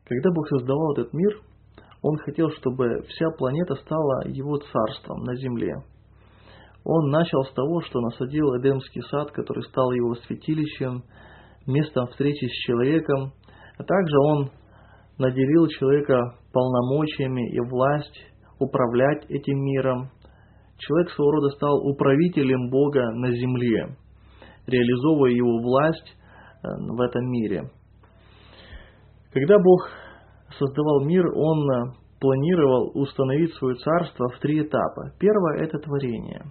Когда Бог создавал этот мир, Он хотел, чтобы вся планета стала Его царством на земле. Он начал с того, что насадил Эдемский сад, который стал Его святилищем, местом встречи с человеком, а также Он наделил человека полномочиями и власть управлять этим миром. Человек своего рода стал управителем Бога на земле, реализовывая Его власть в этом мире. Когда Бог создавал мир, Он планировал установить свое царство в 3 этапа. Первое – это творение.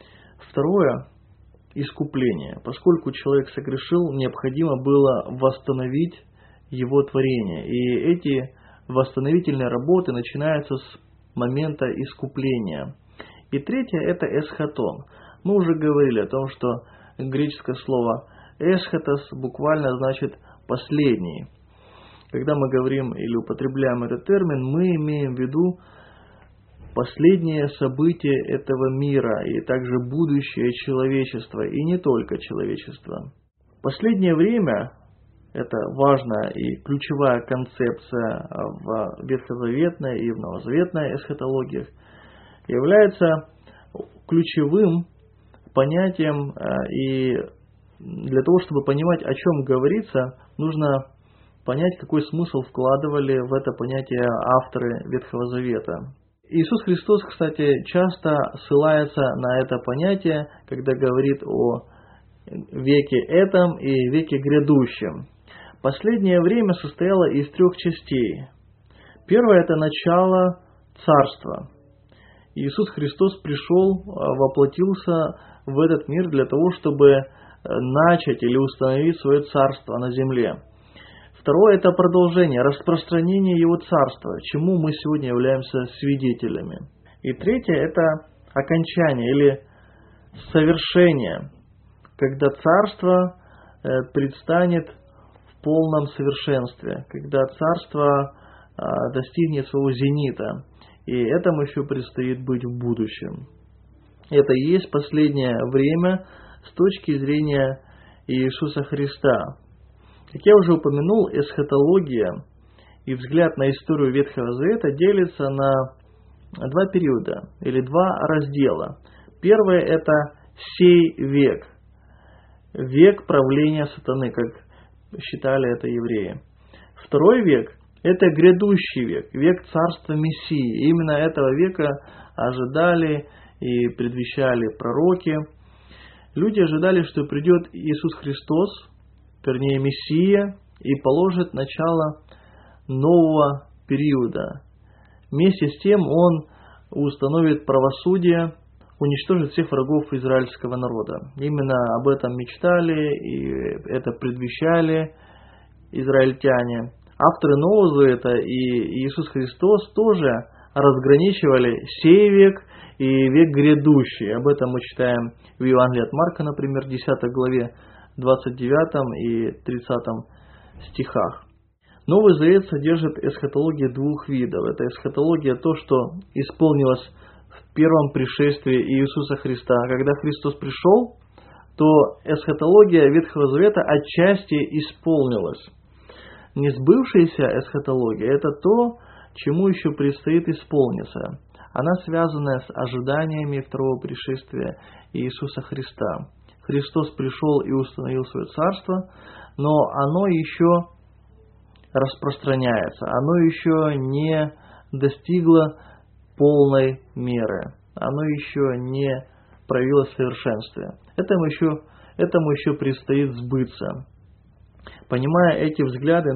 Второе – искупление. Поскольку человек согрешил, необходимо было восстановить его творение. И эти восстановительные работы начинаются с момента искупления. И третье – это эсхатон. Мы уже говорили о том, что греческое слово эсхатос буквально значит «последний». Когда мы говорим или употребляем этот термин, мы имеем в виду последнее событие этого мира и также будущее человечества, и не только человечества. Последнее время – это важная и ключевая концепция в ветхозаветной и в новозаветной эсхатологиях, является ключевым понятием, и для того, чтобы понимать, о чем говорится, нужно понять, какой смысл вкладывали в это понятие авторы Ветхого Завета. Иисус Христос, кстати, часто ссылается на это понятие, когда говорит о веке этом и веке грядущем. Последнее время состояло из 3 частей. Первое – это начало царства. Иисус Христос пришел, воплотился в этот мир для того, чтобы начать или установить свое царство на земле. Второе – это продолжение, распространение Его царства, чему мы сегодня являемся свидетелями. И третье – это окончание или совершение, когда царство предстанет в полном совершенстве, когда царство достигнет своего зенита. И этому еще предстоит быть в будущем. Это и есть последнее время с точки зрения Иисуса Христа. Как я уже упомянул, эсхатология и взгляд на историю Ветхого Завета делится на 2 периода или 2 раздела. Первое – это сей век, век правления сатаны, как считали это евреи. Второй век – это грядущий век, век царства Мессии. Именно этого века ожидали и предвещали пророки. Люди ожидали, что придет Иисус Христос, вернее Мессия, и положит начало нового периода. Вместе с тем Он установит правосудие, уничтожит всех врагов израильского народа. Именно об этом мечтали и это предвещали израильтяне. Авторы Нового Завета и Иисус Христос тоже разграничивали сей век и век грядущий. Об этом мы читаем в Евангелии от Марка, например, 10 главе, 29 и 30 стихах. Новый Завет содержит эсхатологию 2 видов. Это эсхатология то, что исполнилось в первом пришествии Иисуса Христа. Когда Христос пришел, то эсхатология Ветхого Завета отчасти исполнилась. Несбывшаяся эсхатология – это то, чему еще предстоит исполниться. Она связана с ожиданиями второго пришествия Иисуса Христа. Христос пришел и установил свое царство, но оно еще распространяется, оно еще не достигло полной меры, оно еще не проявилось в совершенстве. Этому еще предстоит сбыться. Понимая эти взгляды,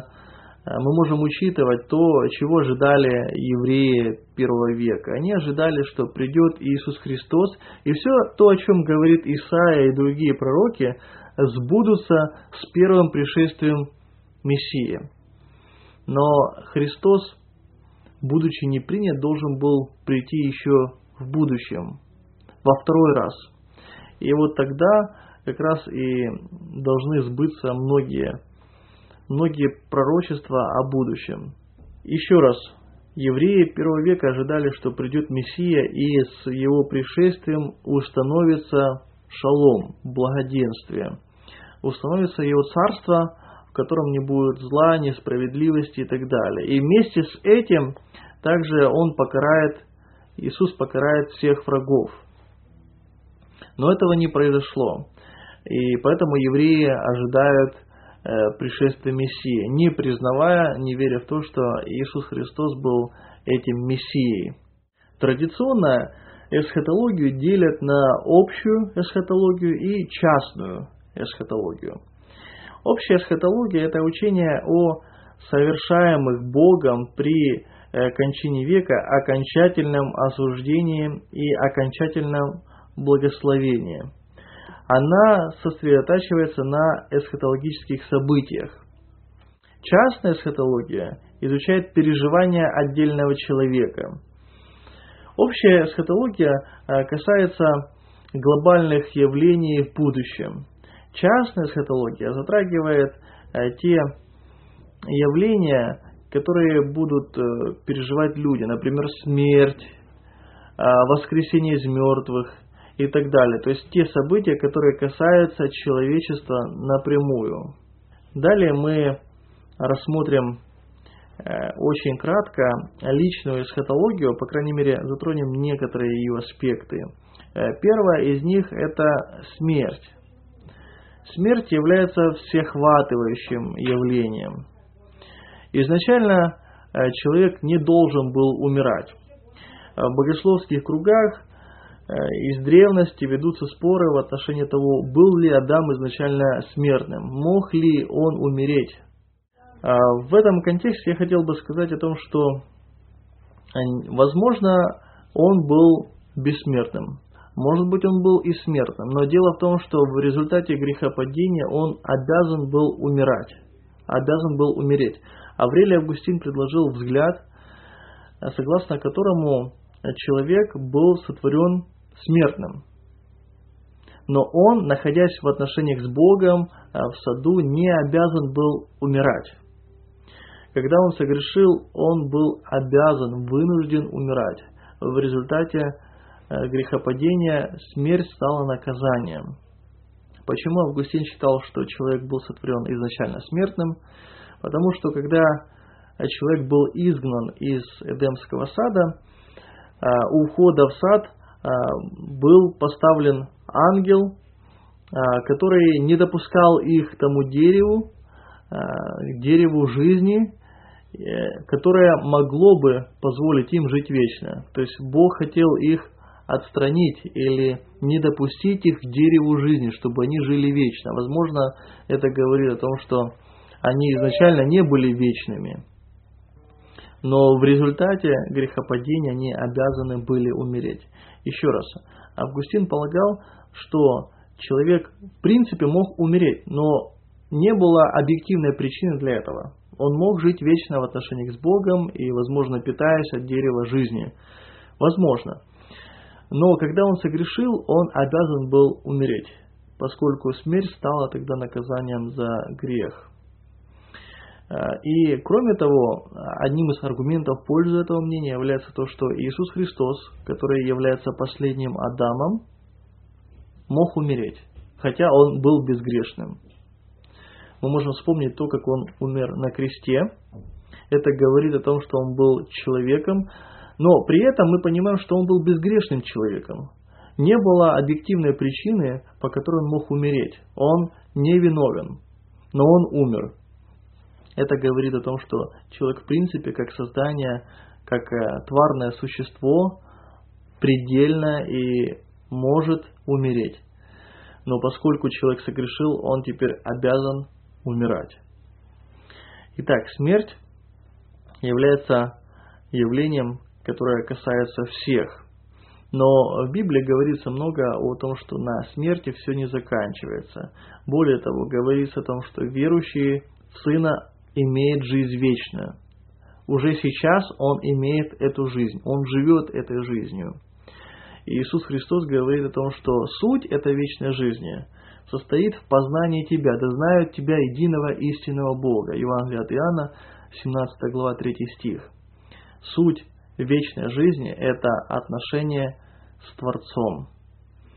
мы можем учитывать то, чего ожидали евреи первого века. Они ожидали, что придет Иисус Христос, и все то, о чем говорит Исаия и другие пророки, сбудутся с первым пришествием Мессии. Но Христос, будучи не принят, должен был прийти еще в будущем, во 2-й раз. И вот тогда как раз и должны сбыться многие пророчества о будущем. Еще раз, евреи первого века ожидали, что придет Мессия, и с его пришествием установится шалом, благоденствие. Установится его царство, котором не будет зла, несправедливости и так далее. И вместе с этим также Иисус покарает всех врагов. Но этого не произошло. И поэтому евреи ожидают пришествия Мессии, не признавая, не веря в то, что Иисус Христос был этим Мессией. Традиционно эсхатологию делят на общую эсхатологию и частную эсхатологию. Общая эсхатология – это учение о совершаемых Богом при кончине века окончательном осуждении и окончательном благословении. Она сосредотачивается на эсхатологических событиях. Частная эсхатология изучает переживания отдельного человека. Общая эсхатология касается глобальных явлений в будущем. Частная эсхатология затрагивает те явления, которые будут переживать люди, например, смерть, воскресение из мертвых и так далее. То есть те события, которые касаются человечества напрямую. Далее мы рассмотрим очень кратко личную эсхатологию, по крайней мере, затронем некоторые ее аспекты. Первое из них – это смерть. Смерть является всеохватывающим явлением. Изначально человек не должен был умирать. В богословских кругах из древности ведутся споры в отношении того, был ли Адам изначально смертным, мог ли он умереть. В этом контексте я хотел бы сказать о том, что, возможно, он был бессмертным. Может быть, он был и смертным. Но дело в том, что в результате грехопадения он обязан был умирать. Обязан был умереть. Аврелий Августин предложил взгляд, согласно которому человек был сотворен смертным. Но он, находясь в отношениях с Богом в саду, не обязан был умирать. Когда он согрешил, он был обязан, вынужден умирать. В результате грехопадения смерть стала наказанием. Почему Августин считал, что человек был сотворен изначально смертным? Потому что когда человек был изгнан из Эдемского сада, у входа в сад был поставлен ангел, который не допускал их к тому дереву, к дереву жизни, которое могло бы позволить им жить вечно. То есть Бог хотел их отстранить или не допустить их к дереву жизни, чтобы они жили вечно. Возможно, это говорит о том, что они изначально не были вечными. Но в результате грехопадения они обязаны были умереть. Еще раз, Августин полагал, что человек в принципе мог умереть, но не было объективной причины для этого. Он мог жить вечно в отношениях с Богом и, возможно, питаясь от дерева жизни. Возможно. Но когда он согрешил, он обязан был умереть, поскольку смерть стала тогда наказанием за грех. И, кроме того, одним из аргументов в пользу этого мнения является то, что Иисус Христос, который является последним Адамом, мог умереть, хотя он был безгрешным. Мы можем вспомнить то, как он умер на кресте. Это говорит о том, что он был человеком, но при этом мы понимаем, что он был безгрешным человеком. Не было объективной причины, по которой он мог умереть. Он не виновен, но он умер. Это говорит о том, что человек в принципе как создание, как тварное существо предельно и может умереть. Но поскольку человек согрешил, он теперь обязан умирать. Итак, смерть является явлением, которое касается всех. Но в Библии говорится много о том, что на смерти все не заканчивается. Более того, говорится о том, что верующий в Сына имеет жизнь вечную. Уже сейчас он имеет эту жизнь, он живет этой жизнью. И Иисус Христос говорит о том, что суть этой вечной жизни состоит в познании Тебя, да знают Тебя, единого истинного Бога. Евангелие от Иоанна, 17 глава, 3 стих. Суть вечной жизни – это отношение с Творцом.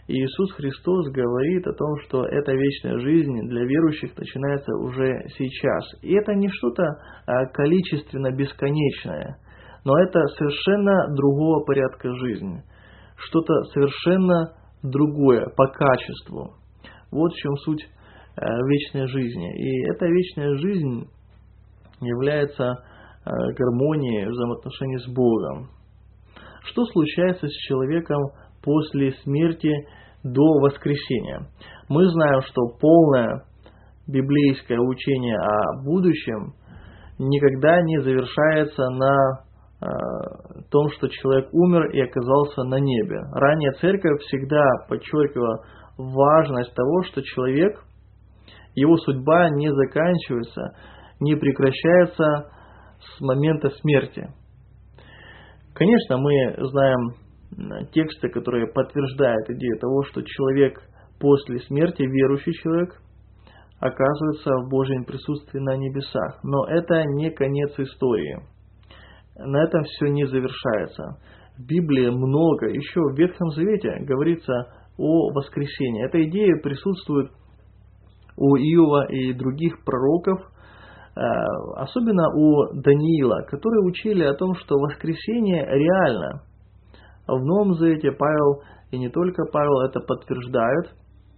И Иисус Христос говорит о том, что эта вечная жизнь для верующих начинается уже сейчас. И это не что-то количественно бесконечное, но это совершенно другого порядка жизни. Что-то совершенно другое по качеству. Вот в чем суть вечной жизни. И эта вечная жизнь является гармонией взаимоотношений с Богом. Что случается с человеком после смерти до воскресения? Мы знаем, что полное библейское учение о будущем никогда не завершается на том, что человек умер и оказался на небе. Ранее церковь всегда подчеркивала важность того, что человек, его судьба не заканчивается, не прекращается с момента смерти. Конечно, мы знаем тексты, которые подтверждают идею того, что человек после смерти, верующий человек, оказывается в Божьем присутствии на небесах. Но это не конец истории. На этом все не завершается. В Библии много, еще в Ветхом Завете говорится о воскресении. Эта идея присутствует у Иова и других пророков, особенно у Даниила, которые учили о том, что воскресение реально. В Новом Завете Павел, и не только Павел, это подтверждают.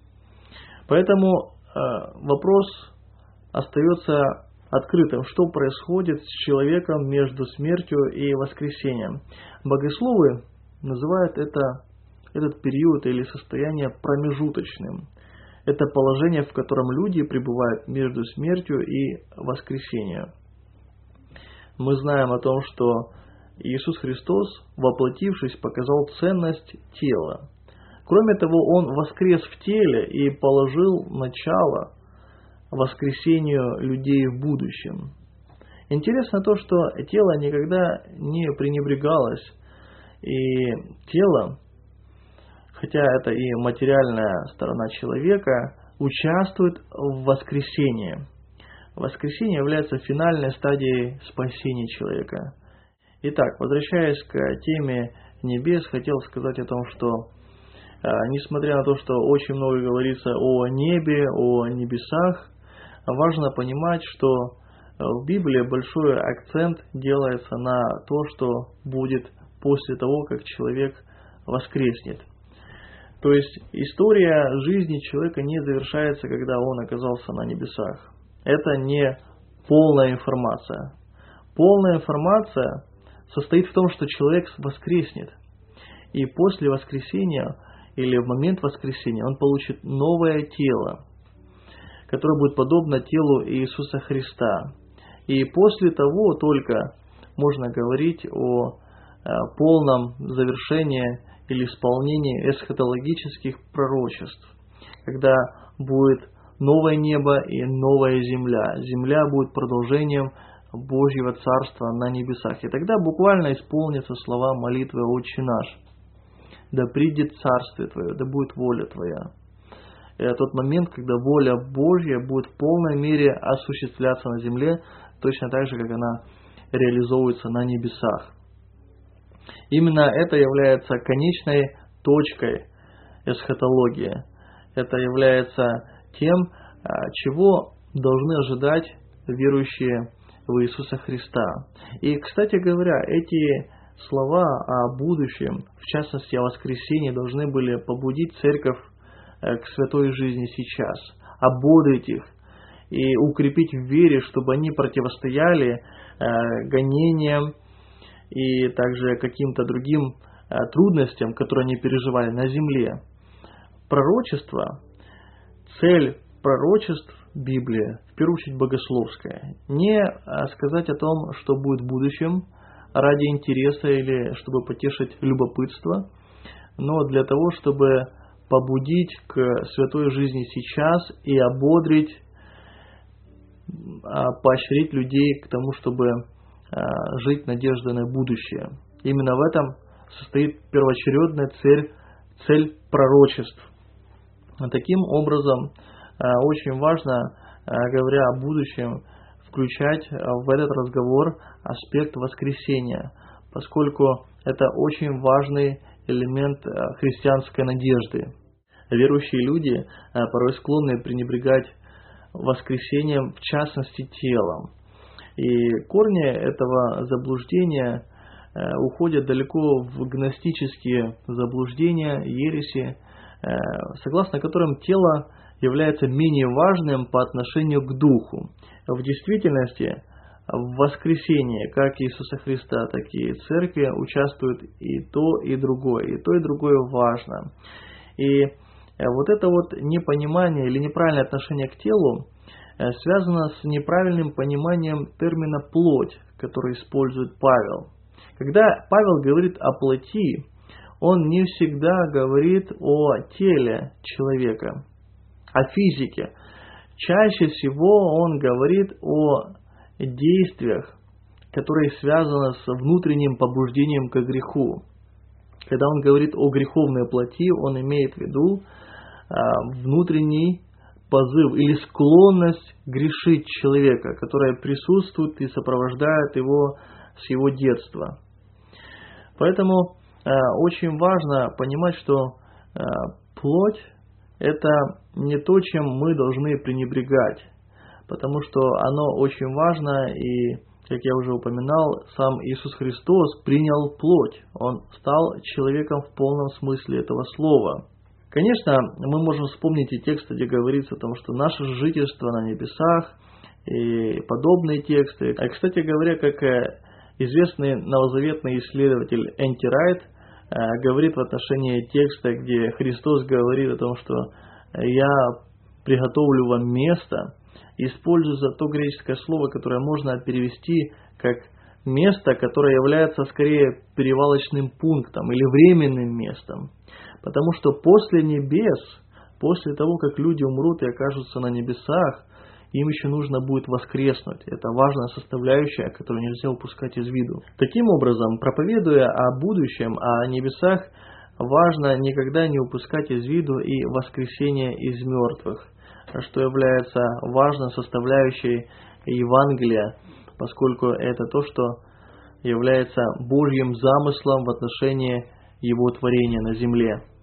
Поэтому вопрос остается открытым, что происходит с человеком между смертью и воскресением. Богословы называют этот период или состояние промежуточным. Это положение, в котором люди пребывают между смертью и воскресением. Мы знаем о том, что Иисус Христос, воплотившись, показал ценность тела. Кроме того, Он воскрес в теле и положил начало воскресению людей в будущем. Интересно то, что тело никогда не пренебрегалось, и тело, хотя это и материальная сторона человека, участвует в воскресении. Воскресение является финальной стадией спасения человека. Итак, возвращаясь к теме небес, хотел сказать о том, что несмотря на то, что очень много говорится о небе, о небесах, важно понимать, что в Библии большой акцент делается на то, что будет после того, как человек воскреснет. То есть история жизни человека не завершается, когда он оказался на небесах. Это не полная информация. Полная информация состоит в том, что человек воскреснет. И после воскресения или в момент воскресения он получит новое тело, которое будет подобно телу Иисуса Христа. И после того только можно говорить о полном завершении или исполнении эсхатологических пророчеств, когда будет новое небо и новая земля. Земля будет продолжением Божьего Царства на небесах. И тогда буквально исполнятся слова молитвы «Отче наш». «Да придет Царствие Твое, да будет воля Твоя». Это тот момент, когда воля Божья будет в полной мере осуществляться на земле, точно так же, как она реализовывается на небесах. Именно это является конечной точкой эсхатологии. Это является тем, чего должны ожидать верующие в Иисуса Христа. И, кстати говоря, эти слова о будущем, в частности о воскресении, должны были побудить церковь к святой жизни сейчас, ободрить их и укрепить в вере, чтобы они противостояли гонениям и также каким-то другим трудностям, которые они переживали на земле. Пророчество, цель пророчеств Библии, в первую очередь богословская. Не сказать о том, что будет в будущем ради интереса или чтобы потешить любопытство, но для того, чтобы побудить к святой жизни сейчас и ободрить, поощрить людей к тому, чтобы жить надеждой на будущее. Именно в этом состоит первоочередная цель пророчеств. Таким образом, очень важно, говоря о будущем, включать в этот разговор аспект воскресения, поскольку это очень важный элемент христианской надежды. верующие люди порой склонны пренебрегать воскресением, в частности телом. И корни этого заблуждения уходят далеко в гностические заблуждения, ереси, согласно которым тело является менее важным по отношению к духу. В действительности, в воскресении как Иисуса Христа, так и Церкви участвуют и то, и другое важно. И вот это вот непонимание или неправильное отношение к телу связано с неправильным пониманием термина «плоть», который использует Павел. Когда Павел говорит о плоти, он не всегда говорит о теле человека, о физике. Чаще всего он говорит о действиях, которые связаны с внутренним побуждением к греху. Когда он говорит о греховной плоти, он имеет в виду внутренний позыв или склонность грешить человека, которая присутствует и сопровождает его с его детства. Поэтому очень важно понимать, что плоть – это не то, чем мы должны пренебрегать, потому что оно очень важно, и, как я уже упоминал, сам Иисус Христос принял плоть, Он стал человеком в полном смысле этого слова. Конечно, мы можем вспомнить и текст, где говорится о том, что наше жительство на небесах, и подобные тексты. А, кстати говоря, как известный новозаветный исследователь Энти Райт говорит в отношении текста, где Христос говорит о том, что «Я приготовлю вам место», используется то греческое слово, которое можно перевести как место, которое является скорее перевалочным пунктом или временным местом. Потому что после небес, после того, как люди умрут и окажутся на небесах, им еще нужно будет воскреснуть. Это важная составляющая, которую нельзя упускать из виду. Таким образом, проповедуя о будущем, о небесах, важно никогда не упускать из виду и воскресение из мертвых, что является важной составляющей Евангелия, поскольку это то, что является Божьим замыслом в отношении Его творения на земле.